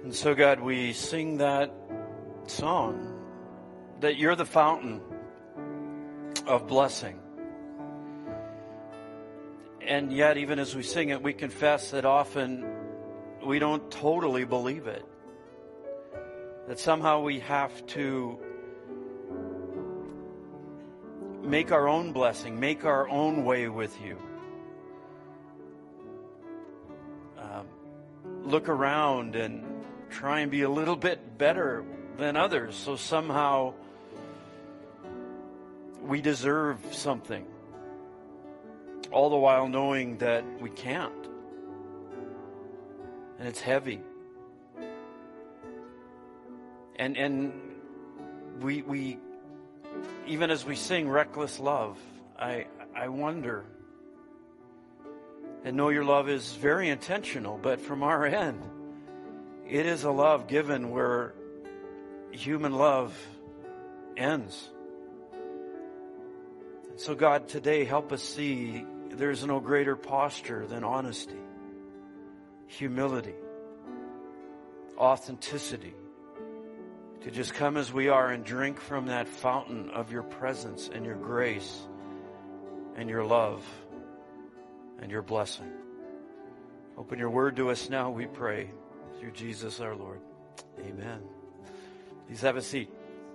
And so, God, we sing that song, that you're the fountain of blessing. And yet, even as we sing it, we confess that often we don't totally believe it. That somehow we have to make our own blessing, make our own way with you. Look around and try and be a little bit better than others, so somehow we deserve something, all the while knowing that we can't. And it's heavy. And we even as we sing Reckless Love, I wonder and know your love is very intentional, but from our end, it is a love given where human love ends. So God, today help us see there's no greater posture than honesty, humility, authenticity, to just come as we are and drink from that fountain of your presence and your grace and your love and your blessing. Open your word to us now, we pray, through Jesus our Lord. Amen. Please have a seat.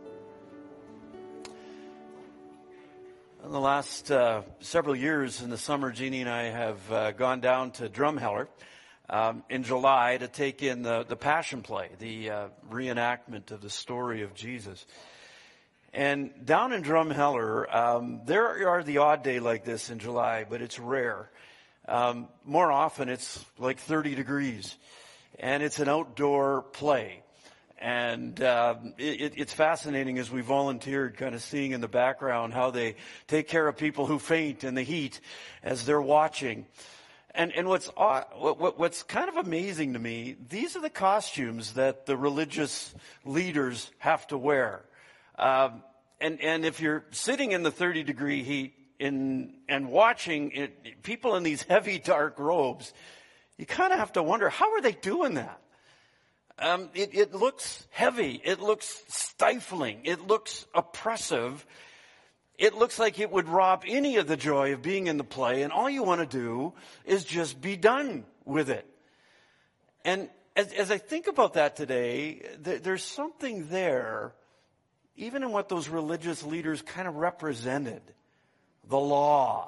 In the last several years in the summer, Jeannie and I have gone down to Drumheller in July to take in the Passion Play, the reenactment of the story of Jesus. And down in Drumheller, there are the odd day like this in July, but it's rare. More often it's like 30 degrees, and it's an outdoor play. And it's fascinating as we volunteered, kind of seeing in the background how they take care of people who faint in the heat as they're watching. And what's kind of amazing to me, these are the costumes that the religious leaders have to wear. And if you're sitting in the 30-degree heat and watching it, people in these heavy, dark robes, you kind of have to wonder, how are they doing that? It looks heavy. It looks stifling. It looks oppressive. It looks like it would rob any of the joy of being in the play, and all you want to do is just be done with it. And as I think about that today, there's something there, even in what those religious leaders kind of represented. The law,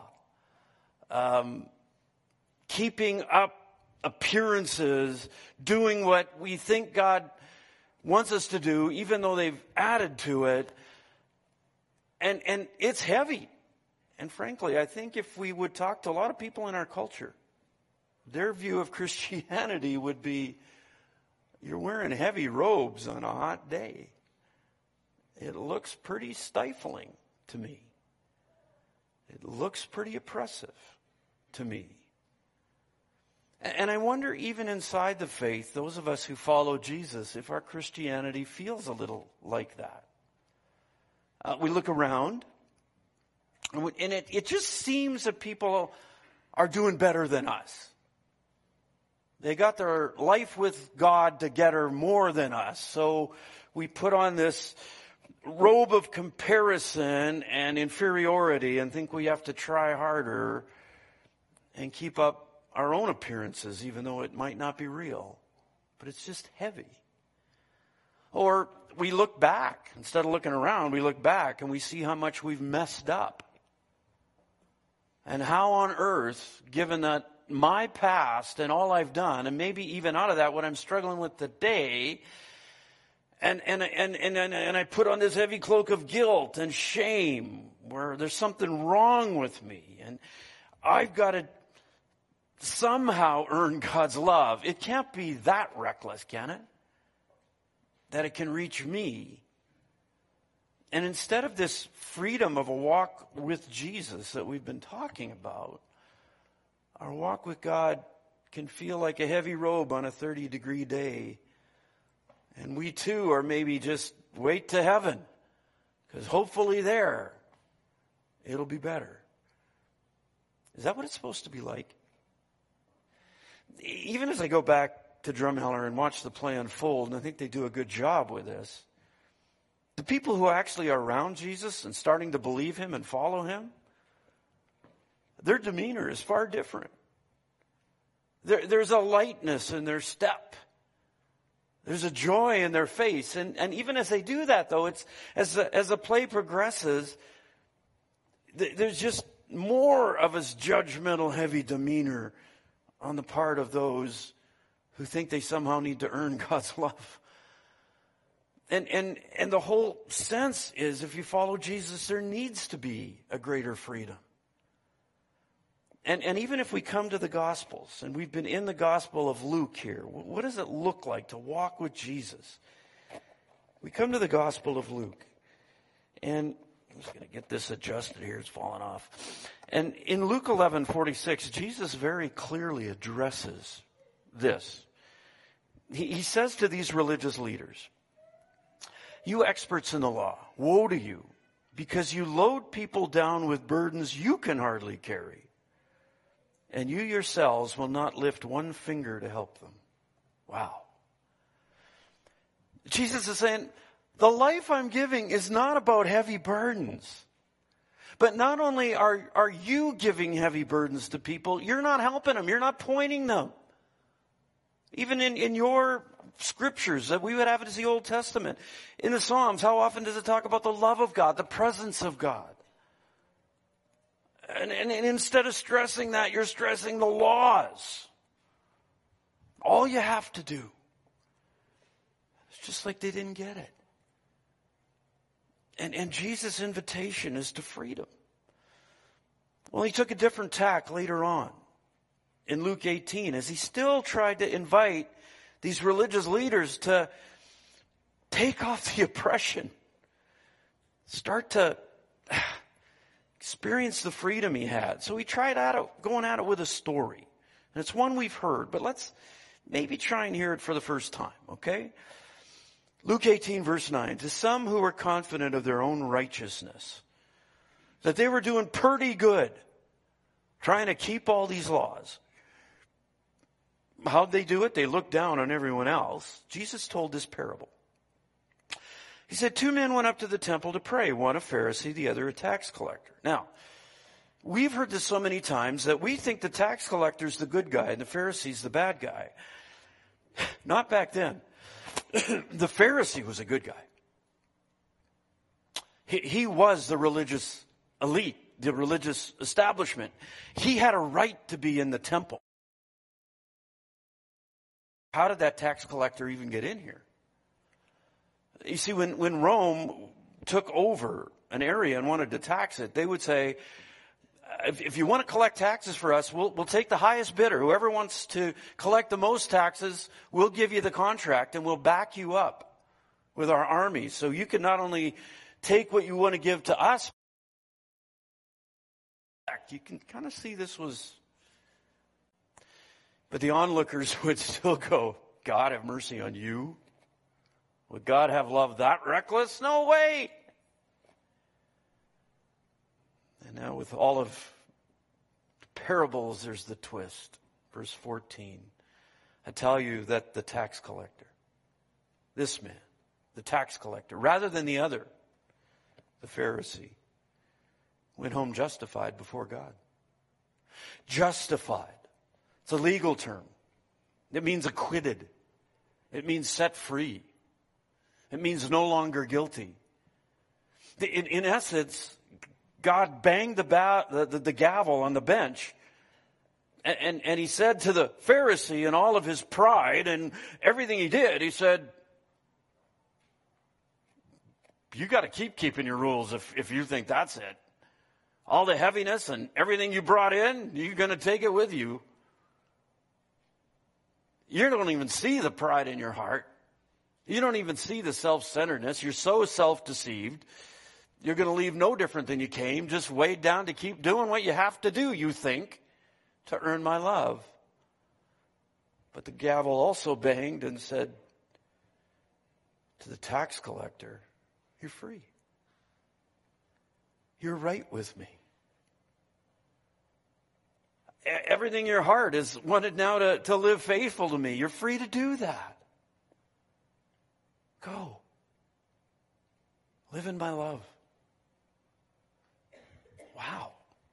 keeping up appearances, doing what we think God wants us to do, even though they've added to it. And it's heavy. And frankly, I think if we would talk to a lot of people in our culture, their view of Christianity would be, you're wearing heavy robes on a hot day. It looks pretty stifling to me. It looks pretty oppressive to me. And I wonder, even inside the faith, those of us who follow Jesus, if our Christianity feels a little like that. We look around, and it just seems that people are doing better than us. They got their life with God together more than us. So we put on this robe of comparison and inferiority and think we have to try harder and keep up our own appearances, even though it might not be real. But it's just heavy. Or we look back. Instead of looking around, we look back and we see how much we've messed up. And how on earth, given that my past and all I've done, and maybe even out of that what I'm struggling with today, and I put on this heavy cloak of guilt and shame where there's something wrong with me, and I've got to somehow earn God's love. It can't be that reckless, can it? That it can reach me. And instead of this freedom of a walk with Jesus that we've been talking about, our walk with God can feel like a heavy robe on a 30-degree day. And we too are maybe just wait to heaven, because hopefully there it'll be better. Is that what it's supposed to be like? Even as I go back to Drumheller and watch the play unfold, and I think they do a good job with this. The people who actually are around Jesus and starting to believe him and follow him, their demeanor is far different. There's a lightness in their step. There's a joy in their face. And even as they do that, though, it's as the play progresses, there's just more of his judgmental, heavy demeanor on the part of those who think they somehow need to earn God's love. And the whole sense is, if you follow Jesus, there needs to be a greater freedom. And even if we come to the Gospels, and we've been in the Gospel of Luke here, what does it look like to walk with Jesus? We come to the Gospel of Luke, and I'm just going to get this adjusted here, it's falling off. And in Luke 11:46, Jesus very clearly addresses this. He says to these religious leaders, "You experts in the law, woe to you, because you load people down with burdens you can hardly carry. And you yourselves will not lift one finger to help them." Wow. Jesus is saying, the life I'm giving is not about heavy burdens. But not only are you giving heavy burdens to people, you're not helping them. You're not pointing them. Even in your scriptures that we would have it as the Old Testament. In the Psalms, how often does it talk about the love of God, the presence of God? And instead of stressing that, you're stressing the laws. All you have to do. It's just like they didn't get it. And Jesus' invitation is to freedom. Well, he took a different tack later on in Luke 18 as he still tried to invite these religious leaders to take off the oppression. Start to experience the freedom he had. So he tried going at it with a story. And it's one we've heard, but let's maybe try and hear it for the first time, okay? Luke 18, verse 9. To some who were confident of their own righteousness, that they were doing pretty good, trying to keep all these laws. How'd they do it? They looked down on everyone else. Jesus told this parable. He said, 2 men went up to the temple to pray, one a Pharisee, the other a tax collector. Now, we've heard this so many times that we think the tax collector's the good guy and the Pharisee's the bad guy. Not back then. The Pharisee was a good guy. He was the religious elite, the religious establishment. He had a right to be in the temple. How did that tax collector even get in here? You see, when Rome took over an area and wanted to tax it, they would say, if you want to collect taxes for us, we'll take the highest bidder. Whoever wants to collect the most taxes, we'll give you the contract and we'll back you up with our army. So you can not only take what you want to give to us, you can kind of see this was... But the onlookers would still go, God have mercy on you. Would God have love that reckless? No way. And now with all of the parables, there's the twist. Verse 14. I tell you that the tax collector, this man, the tax collector, rather than the other, the Pharisee, went home justified before God. Justified. It's a legal term. It means acquitted. It means set free. It means no longer guilty. In essence, God banged the gavel on the bench, and he said to the Pharisee in all of his pride and everything he did, he said, you got to keep keeping your rules if you think that's it. All the heaviness and everything you brought in, you're going to take it with you. You don't even see the pride in your heart. You don't even see the self-centeredness. You're so self-deceived. You're going to leave no different than you came, just weighed down to keep doing what you have to do, you think, to earn my love. But the gavel also banged and said to the tax collector, you're free. You're right with me. everything in your heart is wanted now to live faithful to me. You're free to do that. Go. Live in my love. Wow.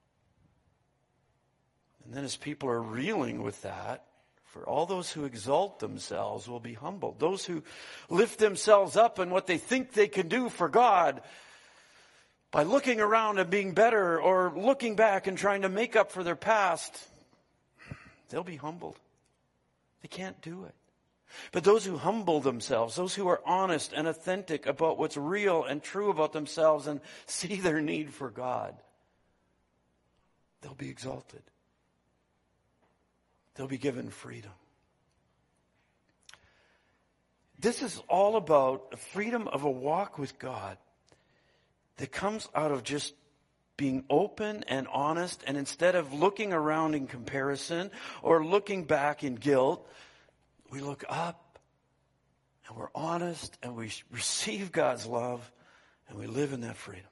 And then as people are reeling with that, for all those who exalt themselves will be humbled. Those who lift themselves up in what they think they can do for God by looking around and being better, or looking back and trying to make up for their past, they'll be humbled. They can't do it. But those who humble themselves, those who are honest and authentic about what's real and true about themselves and see their need for God, they'll be exalted. They'll be given freedom. This is all about the freedom of a walk with God that comes out of just being open and honest, and instead of looking around in comparison or looking back in guilt, we look up and we're honest and we receive God's love and we live in that freedom.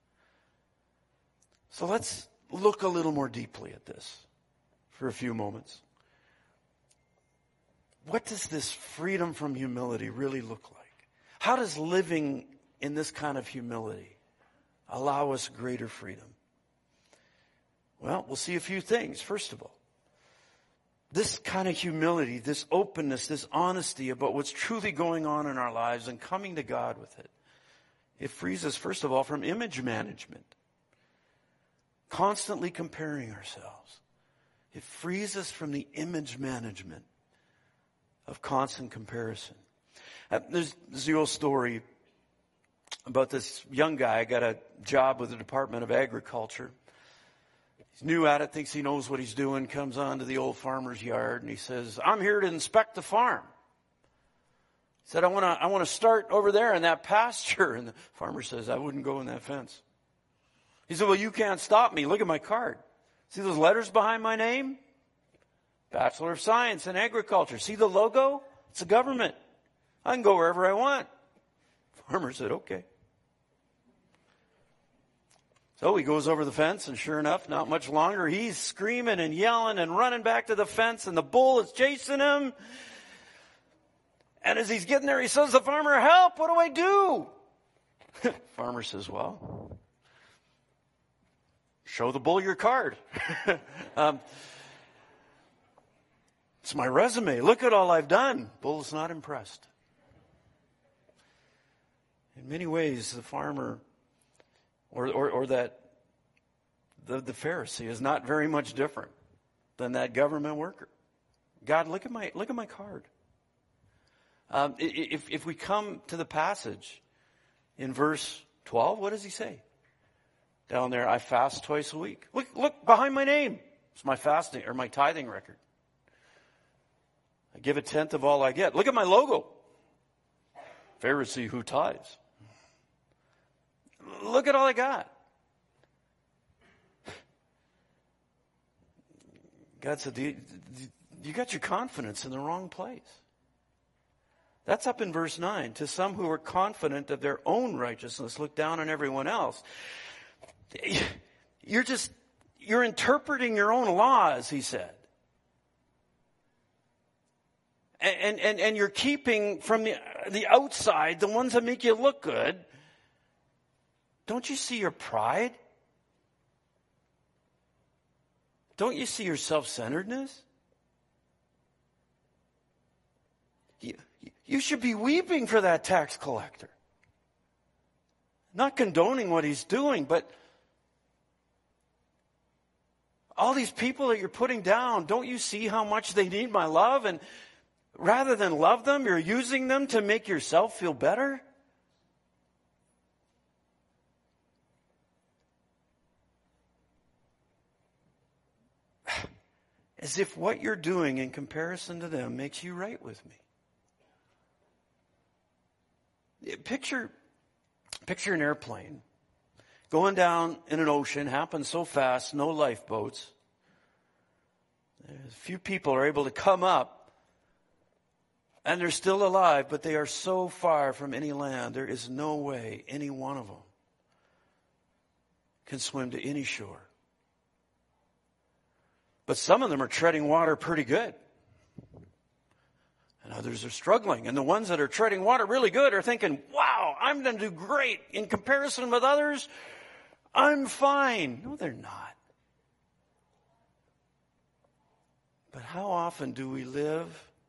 So let's look a little more deeply at this for a few moments. What does this freedom from humility really look like? How does living in this kind of humility allow us greater freedom? Well, we'll see a few things. First of all, this kind of humility, this openness, this honesty about what's truly going on in our lives and coming to God with it, it frees us, first of all, from image management. Constantly comparing ourselves. It frees us from the image management of constant comparison. There's the old story about this young guy got a job with the Department of Agriculture. He's new at it, thinks he knows what he's doing, comes on to the old farmer's yard, and he says, I'm here to inspect the farm. He said, I want to start over there in that pasture. And the farmer says, I wouldn't go in that fence. He said, well, you can't stop me. Look at my card. See those letters behind my name? Bachelor of Science in Agriculture. See the logo? It's the government. I can go wherever I want. Farmer said, okay. So he goes over the fence, and sure enough, not much longer, he's screaming and yelling and running back to the fence, and the bull is chasing him. And as he's getting there, he says to the farmer, help, what do I do? Farmer says, well, show the bull your card. It's my resume. Look at all I've done. Bull's not impressed. In many ways, the farmer or that the Pharisee is not very much different than that government worker. God, look at my card. If we come to the passage in verse 12, what does he say? Down there, I fast twice a week. Look behind my name. It's my fasting or my tithing record. I give a tenth of all I get. Look at my logo. Pharisee who tithes. Look at all I got. God said, you got your confidence in the wrong place. That's up in verse 9. To some who are confident of their own righteousness, look down on everyone else. You're interpreting your own laws, he said. And you're keeping from the outside the ones that make you look good. Don't you see your pride? Don't you see your self-centeredness? You should be weeping for that tax collector. Not condoning what he's doing, but all these people that you're putting down, don't you see how much they need my love? And rather than love them, you're using them to make yourself feel better? As if what you're doing in comparison to them makes you right with me. Picture an airplane going down in an ocean, happens so fast, no lifeboats. A few people are able to come up, and they're still alive, but they are so far from any land, there is no way any one of them can swim to any shore. But some of them are treading water pretty good. And others are struggling. And the ones that are treading water really good are thinking, wow, I'm going to do great. In comparison with others, I'm fine. No, they're not. But how often do we live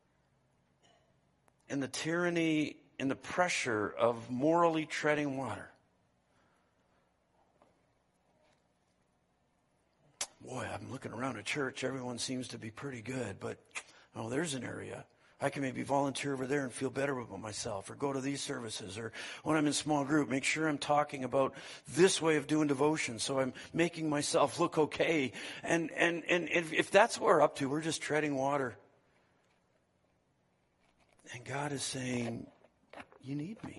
in the tyranny, in the pressure of morally treading water? Boy, I'm looking around a church. Everyone seems to be pretty good, but oh, there's an area. I can maybe volunteer over there and feel better about myself, or go to these services, or when I'm in small group, make sure I'm talking about this way of doing devotion, so I'm making myself look okay. And if that's what we're up to, we're just treading water. And God is saying, you need me.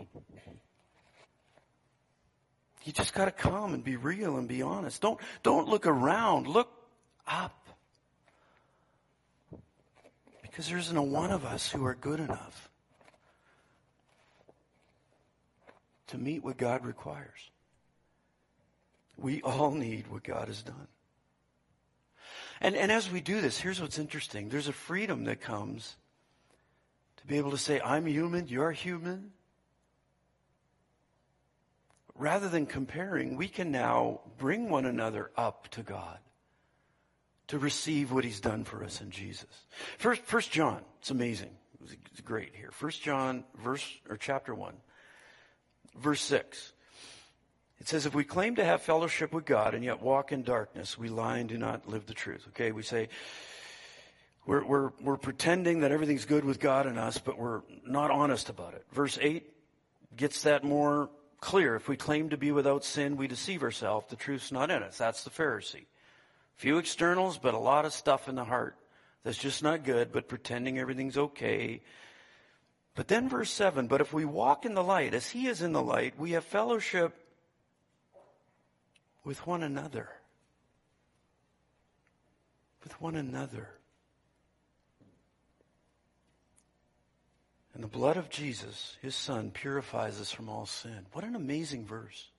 You just got to come and be real and be honest. Don't look around. Look up. Because there isn't a one of us who are good enough to meet what God requires. We all need what God has done. And as we do this, here's what's interesting. There's a freedom that comes to be able to say, I'm human, you're human. Rather than comparing, we can now bring one another up to God to receive what he's done for us in Jesus. First John, it's amazing. It's great here. 1 John chapter 1, verse 6. It says, if we claim to have fellowship with God and yet walk in darkness, we lie and do not live the truth. Okay, we say we're pretending that everything's good with God and us, but we're not honest about it. Verse 8 gets that more clear. If we claim to be without sin, we deceive ourselves. The truth's not in us. That's the Pharisee. Few externals, but a lot of stuff in the heart that's just not good, but pretending everything's okay. But then verse 7, but if we walk in the light, as he is in the light, we have fellowship with one another. With one another. And the blood of Jesus, his Son, purifies us from all sin. What an amazing verse.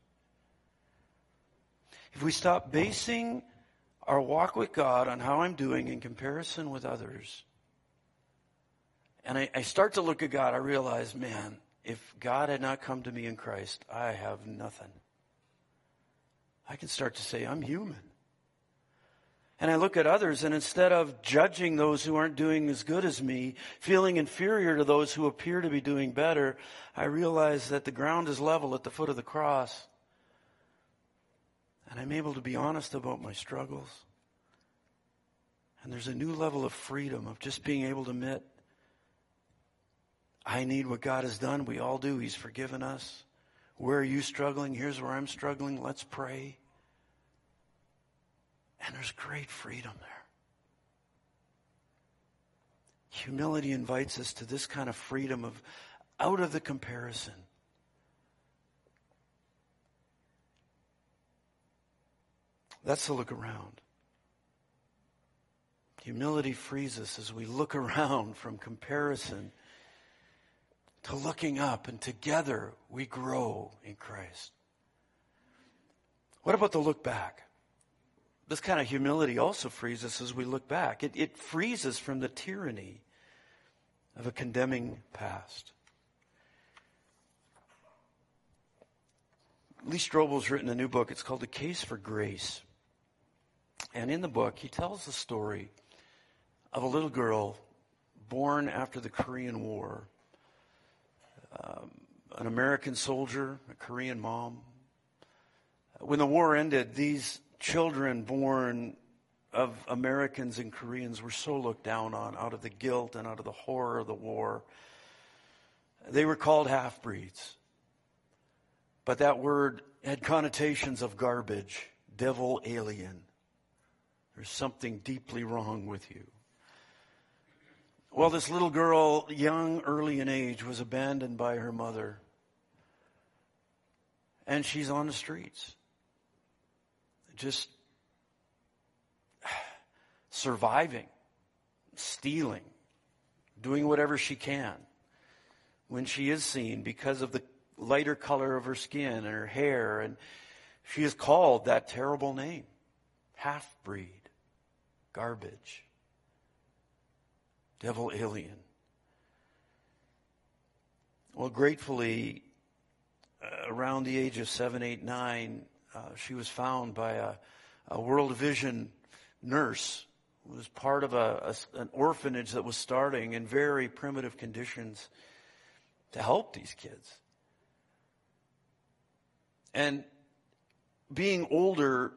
If we stop basing our walk with God on how I'm doing in comparison with others, and I start to look at God, I realize, man, if God had not come to me in Christ, I have nothing. I can start to say, I'm human. And I look at others, and instead of judging those who aren't doing as good as me, feeling inferior to those who appear to be doing better, I realize that the ground is level at the foot of the cross. And I'm able to be honest about my struggles. And there's a new level of freedom of just being able to admit, I need what God has done. We all do. He's forgiven us. Where are you struggling? Here's where I'm struggling. Let's pray. And there's great freedom there. Humility invites us to this kind of freedom of out of the comparison. That's to look around. Humility frees us as we look around from comparison to looking up, and together we grow in Christ. What about the look back? This kind of humility also frees us as we look back. It frees us from the tyranny of a condemning past. Lee Strobel's written a new book. It's called The Case for Grace. And in the book, he tells the story of a little girl born after the Korean War. An American soldier, a Korean mom. When the war ended, these children born of Americans and Koreans were so looked down on out of the guilt and out of the horror of the war. They were called half-breeds. But that word had connotations of garbage, devil, alien. There's something deeply wrong with you. Well, this little girl, young, early in age, was abandoned by her mother. And she's on the streets. Just surviving, stealing, doing whatever she can. When she is seen because of the lighter color of her skin and her hair, and she is called that terrible name, half-breed, garbage, devil alien. Well, gratefully, around the age of 7, 8, 9, she was found by a World Vision nurse who was part of an orphanage that was starting in very primitive conditions to help these kids. And being older,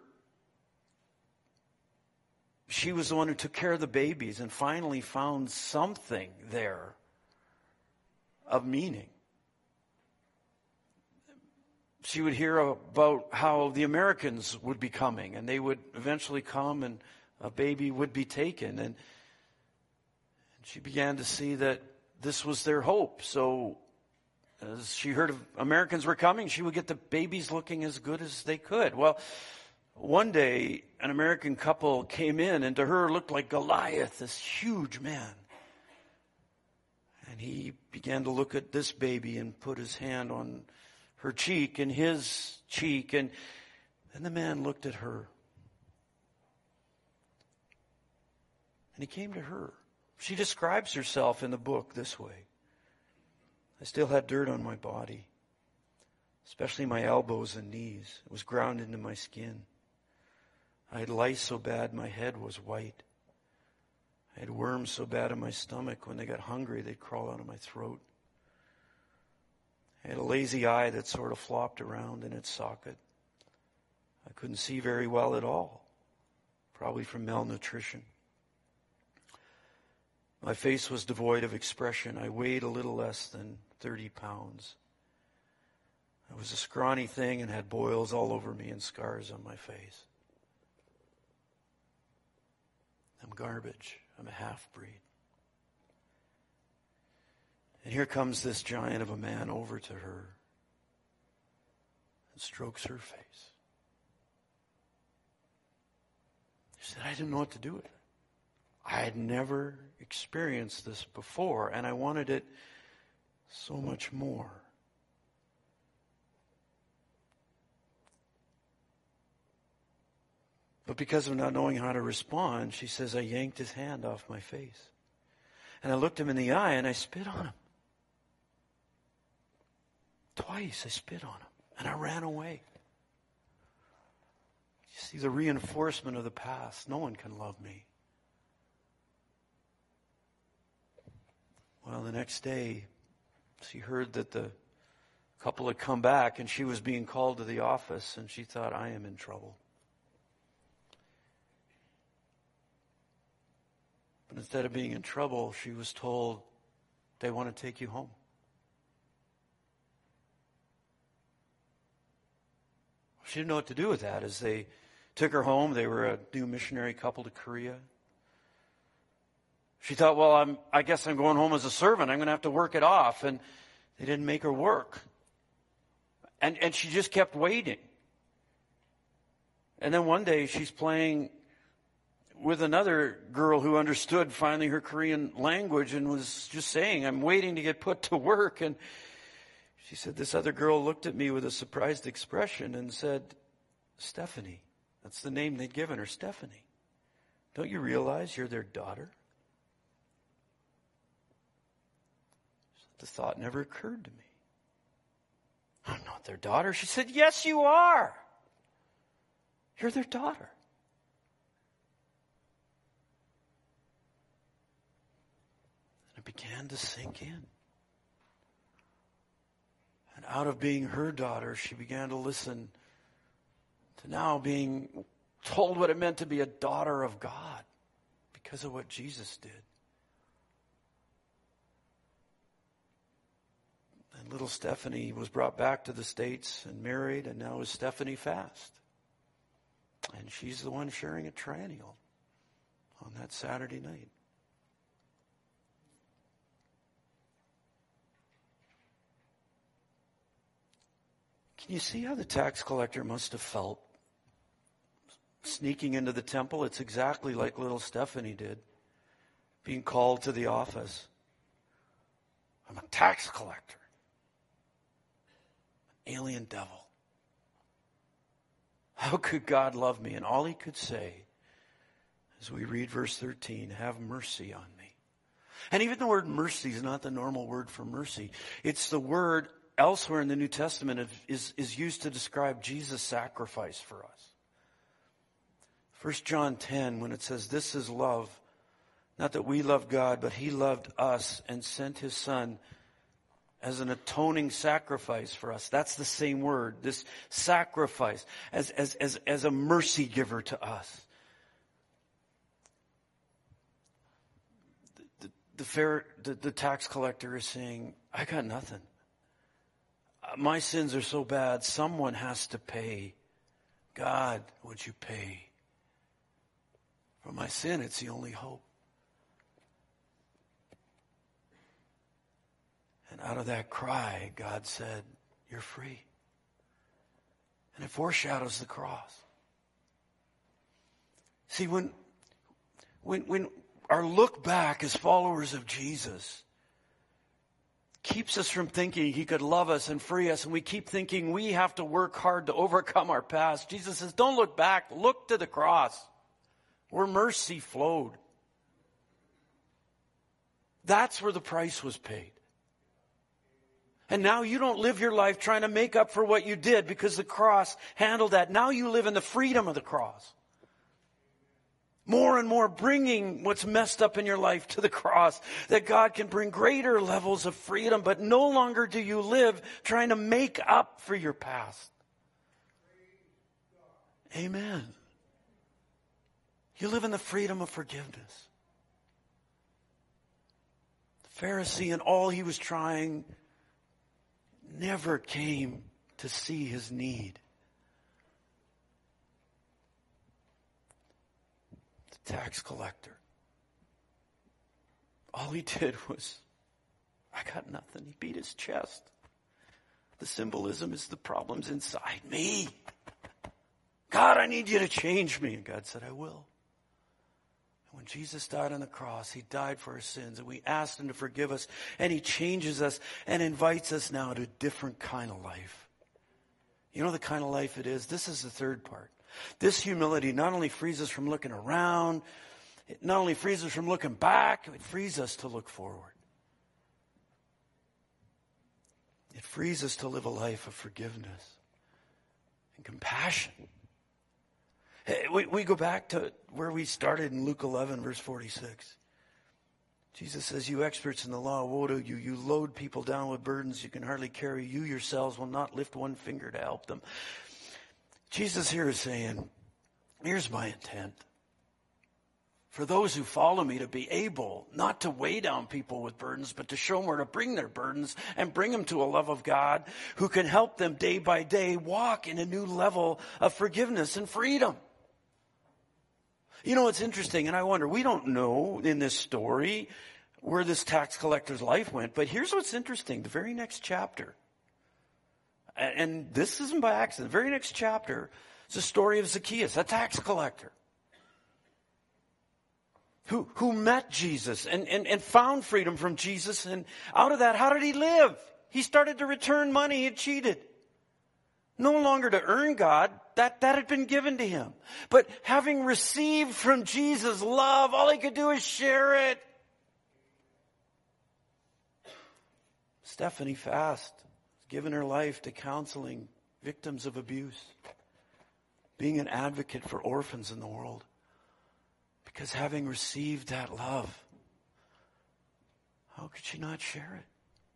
she was the one who took care of the babies and finally found something there of meaning. She would hear about how the Americans would be coming, and they would eventually come and a baby would be taken. And she began to see that this was their hope. So as she heard of Americans were coming, she would get the babies looking as good as they could. Well, one day, an American couple came in, and to her looked like Goliath, this huge man. And he began to look at this baby and put his hand on her cheek and his cheek, and then the man looked at her. And he came to her. She describes herself in the book this way. I still had dirt on my body, especially my elbows and knees. It was ground into my skin. I had lice so bad my head was white. I had worms so bad in my stomach when they got hungry they'd crawl out of my throat. I had a lazy eye that sort of flopped around in its socket. I couldn't see very well at all, probably from malnutrition. My face was devoid of expression. I weighed a little less than 30 pounds. I was a scrawny thing and had boils all over me and scars on my face. I'm garbage. I'm a half-breed. And here comes this giant of a man over to her and strokes her face. She said, I didn't know what to do with it. I had never experienced this before, and I wanted it so much more. But because of not knowing how to respond, she says, I yanked his hand off my face. And I looked him in the eye and I spit on him. Twice I spit on him and I ran away. You see the reinforcement of the past. No one can love me. Well, the next day, she heard that the couple had come back and she was being called to the office, and she thought, I am in trouble. But instead of being in trouble, she was told, they want to take you home. She didn't know what to do with that. As they took her home, they were a new missionary couple to Korea. She thought, well, I guess I'm going home as a servant. I'm going to have to work it off. And they didn't make her work. And she just kept waiting. And then one day she's playing with another girl who understood finally her Korean language and was just saying, I'm waiting to get put to work. And she said, this other girl looked at me with a surprised expression and said, Stephanie. That's the name they'd given her, Stephanie. Don't you realize you're their daughter? The thought never occurred to me. I'm not their daughter. She said, yes, you are. You're their daughter. And it began to sink in. And out of being her daughter, she began to listen to now being told what it meant to be a daughter of God because of what Jesus did. And little Stephanie was brought back to the States and married, and now is Stephanie Fast. And she's the one sharing a triennial on that Saturday night. Can you see how the tax collector must have felt sneaking into the temple? It's exactly like little Stephanie did, being called to the office. I'm a tax collector. An alien devil. How could God love me? And all he could say As we read verse 13, have mercy on me. And even the word mercy is not the normal word for mercy. It's the word elsewhere in the New Testament is used to describe Jesus' sacrifice for us. 1 John 10, when it says, this is love, not that we love God, but he loved us and sent his Son as an atoning sacrifice for us. That's the same word, this sacrifice, as a mercy giver to us. The tax collector is saying, I got nothing. My sins are so bad, someone has to pay. God, would you pay? For my sin, it's the only hope. And out of that cry, God said, you're free. And it foreshadows the cross. See, when our look back as followers of Jesus keeps us from thinking he could love us and free us, and we keep thinking we have to work hard to overcome our past, Jesus says, don't look back, look to the cross where mercy flowed. That's where the price was paid. And now you don't live your life trying to make up for what you did because the cross handled that. Now you live in the freedom of the cross. More and more bringing what's messed up in your life to the cross, that God can bring greater levels of freedom, but no longer do you live trying to make up for your past. Amen. You live in the freedom of forgiveness. The Pharisee and all he was trying never came to see his need. The tax collector, all he did was, I got nothing. He beat his chest. The symbolism is the problem's inside me. God, I need you to change me. And God said, I will. When Jesus died on the cross, he died for our sins, and we asked him to forgive us, and he changes us and invites us now to a different kind of life. You know the kind of life it is? This is the third part. This humility not only frees us from looking around, it not only frees us from looking back, it frees us to look forward. It frees us to live a life of forgiveness and compassion. We go back to where we started in Luke 11, verse 46. Jesus says, you experts in the law, woe to you. You load people down with burdens you can hardly carry. You yourselves will not lift one finger to help them. Jesus here is saying, here's my intent. For those who follow me to be able not to weigh down people with burdens, but to show them where to bring their burdens and bring them to a love of God who can help them day by day walk in a new level of forgiveness and freedom. You know, it's interesting, and I wonder, we don't know in this story where this tax collector's life went, but here's what's interesting. The very next chapter, and this isn't by accident, the very next chapter is the story of Zacchaeus, a tax collector, who met Jesus and found freedom from Jesus, and out of that, how did he live? He started to return money he had cheated. No longer to earn God, that had been given to him. But having received from Jesus love, all he could do is share it. Stephanie Fast has given her life to counseling victims of abuse, being an advocate for orphans in the world. Because having received that love, how could she not share it?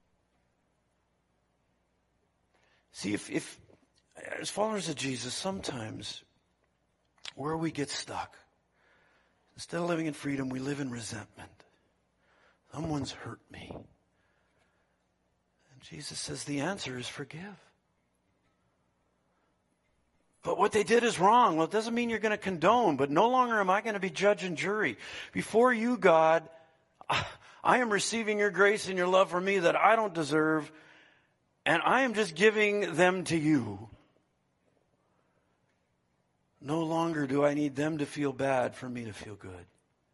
See, if as followers of Jesus, sometimes where we get stuck, instead of living in freedom, we live in resentment. Someone's hurt me. And Jesus says the answer is forgive. But what they did is wrong. Well, it doesn't mean you're going to condone, but no longer am I going to be judge and jury. Before you, God, I am receiving your grace and your love for me that I don't deserve, and I am just giving them to you. No longer do I need them to feel bad for me to feel good.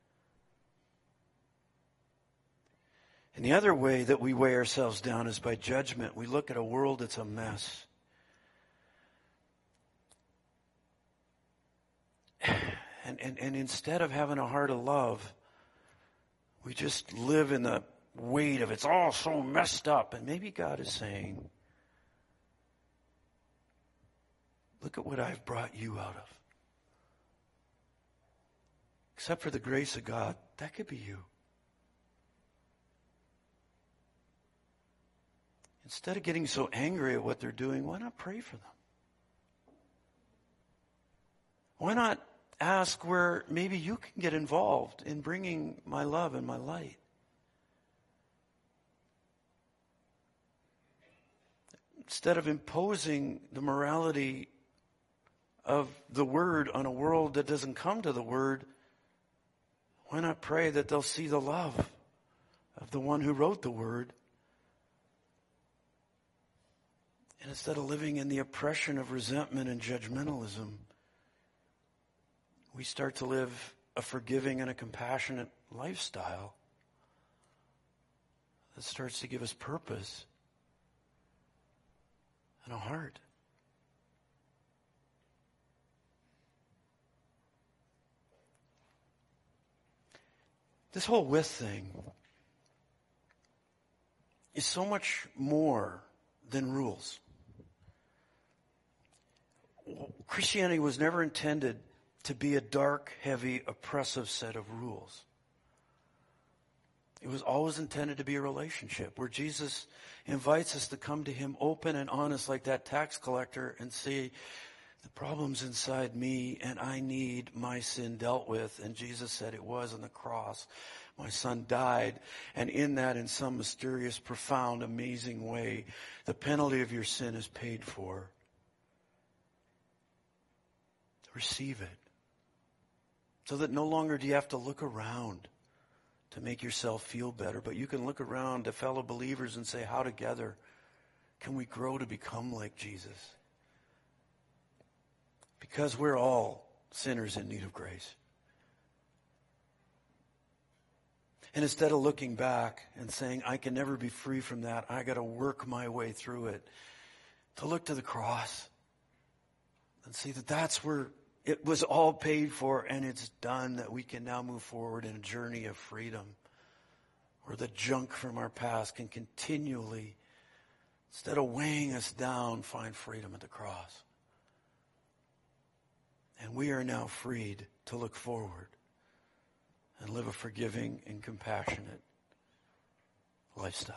And the other way that we weigh ourselves down is by judgment. We look at a world that's a mess. And instead of having a heart of love, we just live in the weight of it's all so messed up. And maybe God is saying, look at what I've brought you out of. Except for the grace of God, that could be you. Instead of getting so angry at what they're doing, why not pray for them? Why not ask where maybe you can get involved in bringing my love and my light? Instead of imposing the morality of the Word on a world that doesn't come to the Word, why not pray that they'll see the love of the one who wrote the Word? And instead of living in the oppression of resentment and judgmentalism, we start to live a forgiving and a compassionate lifestyle that starts to give us purpose and a heart. This whole with thing is so much more than rules. Christianity was never intended to be a dark, heavy, oppressive set of rules. It was always intended to be a relationship where Jesus invites us to come to him open and honest like that tax collector and say, the problem's inside me and I need my sin dealt with. And Jesus said it was on the cross. My son died. And in that, in some mysterious, profound, amazing way, the penalty of your sin is paid for. Receive it. So that no longer do you have to look around to make yourself feel better, but you can look around to fellow believers and say, how together can we grow to become like Jesus? Because we're all sinners in need of grace. And instead of looking back and saying, I can never be free from that, I got to work my way through it, to look to the cross and see that that's where it was all paid for and it's done, that we can now move forward in a journey of freedom where the junk from our past can continually, instead of weighing us down, find freedom at the cross. And we are now freed to look forward and live a forgiving and compassionate lifestyle.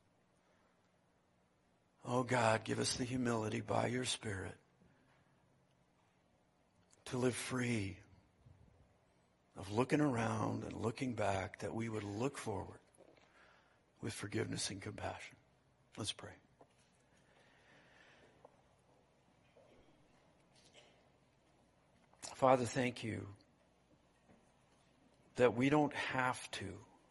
Oh God, give us the humility by your Spirit to live free of looking around and looking back, that we would look forward with forgiveness and compassion. Let's pray. Father, thank you that we don't have to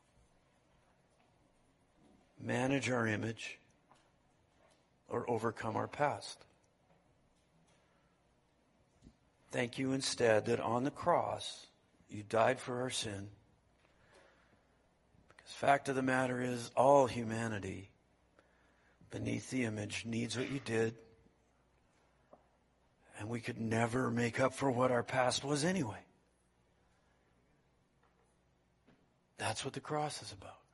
manage our image or overcome our past. Thank you instead that on the cross you died for our sin. Because fact of the matter is, all humanity beneath the image needs what you did. And we could never make up for what our past was anyway. That's what the cross is about.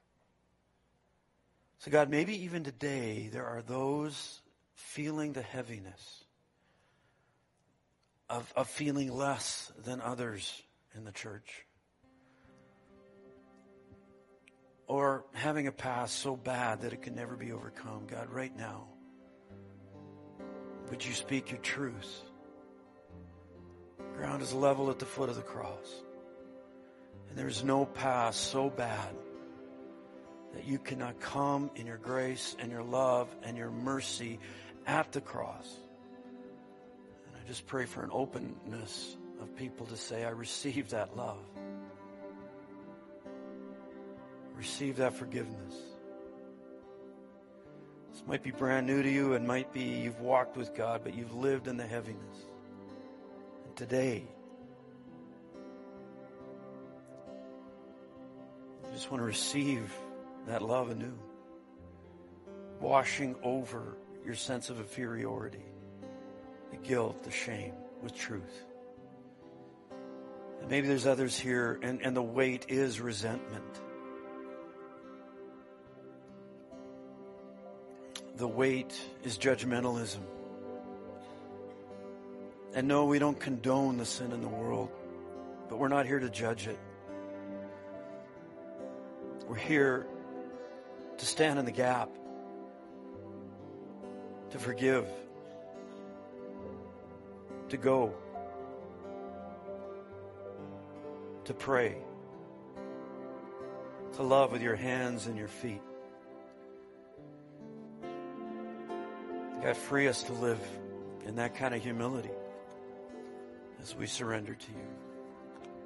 So God, maybe even today there are those feeling the heaviness of feeling less than others in the church. Or having a past so bad that it can never be overcome. God, right now, would you speak your truth? Ground is level at the foot of the cross. And there is no past so bad that you cannot come in your grace and your love and your mercy at the cross. And I just pray for an openness of people to say, I receive that love. Receive that forgiveness. This might be brand new to you. It might be you've walked with God, but you've lived in the heaviness. And today, you just want to receive that love anew, washing over your sense of inferiority, the guilt, the shame, with truth. And Maybe there's others here, and the weight is resentment. The weight is judgmentalism. And no, we don't condone the sin in the world, but we're not here to judge it. We're here to stand in the gap, to forgive, to go, to pray, to love with your hands and your feet. God, free us to live in that kind of humility as we surrender to you.